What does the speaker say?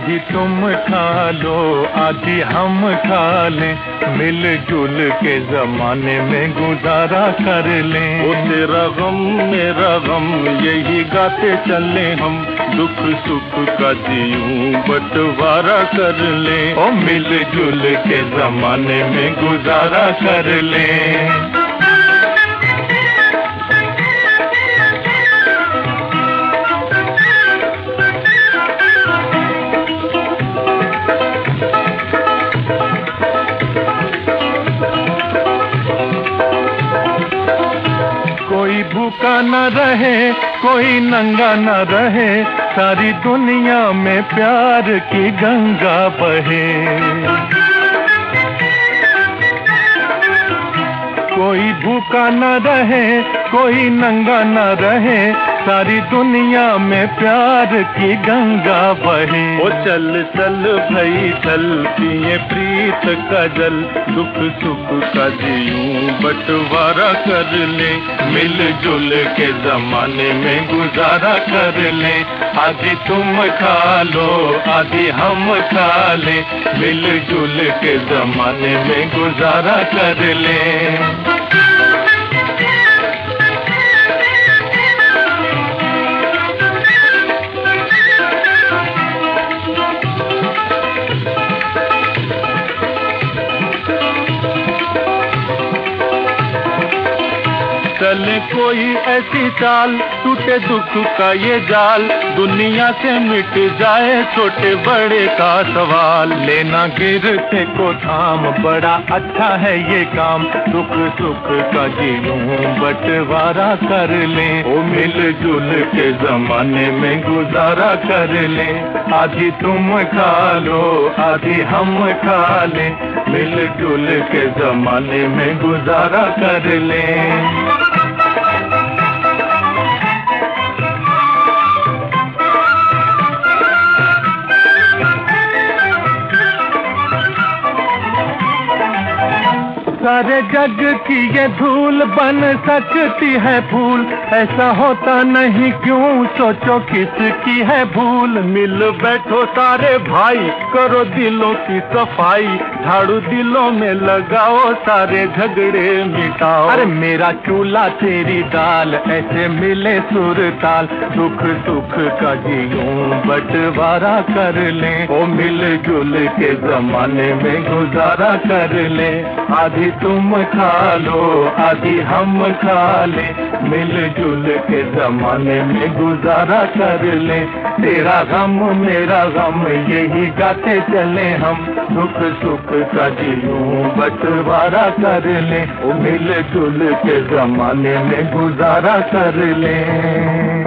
आधी तुम खा लो आधी हम खा लें, मिलजुल के जमाने में गुजारा कर लें। वो तेरा गम मेरा गम यही गाते चले हम, दुख सुख का यूं बंटवारा कर लें। ओ मिलजुल के जमाने में गुजारा कर लें। कोई भूखा न रहे कोई नंगा न रहे, सारी दुनिया में प्यार की गंगा बहे। कोई भूखा न रहे कोई नंगा न रहे, सारी दुनिया में प्यार की गंगा बहे। ओ चल चल भई चल पिए प्रीत का जल, दुख सुख का यूं बंटवारा कर ले, मिलजुल के जमाने में गुजारा कर ले। आधी तुम खा लो आधी हम खा ले, मिलजुल के जमाने में गुजारा कर ले। चले कोई ऐसी चाल टूटे दुख का ये जाल, दुनिया से मिट जाए छोटे बड़े का सवाल। लेना गिरते को थाम बड़ा अच्छा है ये काम, दुख सुख का यूं बंटवारा कर ले। ओ मिलजुल के जमाने में गुजारा कर ले। आधी तुम खा लो आधी हम खा ले, मिलजुल के जमाने में गुजारा कर ले। सारे जग की ये धूल बन सकती है फूल, ऐसा होता नहीं क्यों सोचो किसकी है भूल। मिल बैठो सारे भाई करो दिलों की सफाई, झाड़ू दिलों में लगाओ सारे झगड़े मिटाओ। अरे मेरा चूल्हा तेरी दाल ऐसे मिले सुर ताल, दुख सुख का यूं बंटवारा कर ले। ओ मिलजुल के जमाने में गुजारा कर ले। आधी तुम खा लो आधी हम खा ले, मिलजुल के जमाने में गुजारा कर ले। तेरा गम मेरा गम यही गाते चले हम, दुख सुख का यूं बंटवारा कर ले। ओ मिलजुल के जमाने में गुजारा कर ले।